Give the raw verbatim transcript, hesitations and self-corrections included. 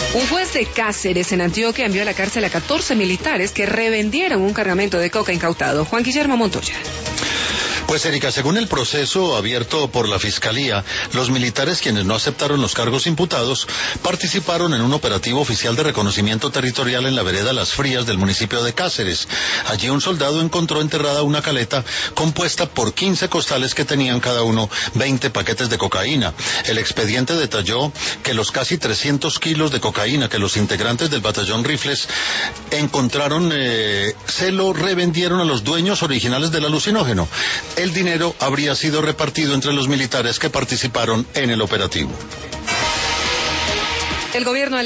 Un juez de Cáceres, en Antioquia, envió a la cárcel a catorce militares que revendieron un cargamento de coca incautado. Juan Guillermo Montoya. Pues, Erika, según el proceso abierto por la Fiscalía, los militares, quienes no aceptaron los cargos imputados, participaron en un operativo oficial de reconocimiento territorial en la vereda Las Frías del municipio de Cáceres. Allí un soldado encontró enterrada una caleta compuesta por quince costales que tenían cada uno veinte paquetes de cocaína. El expediente detalló que los casi trescientos kilos de cocaína que los integrantes del batallón Rifles encontraron eh, se lo revendieron a los dueños originales del alucinógeno. El dinero habría sido repartido entre los militares que participaron en el operativo. El gobierno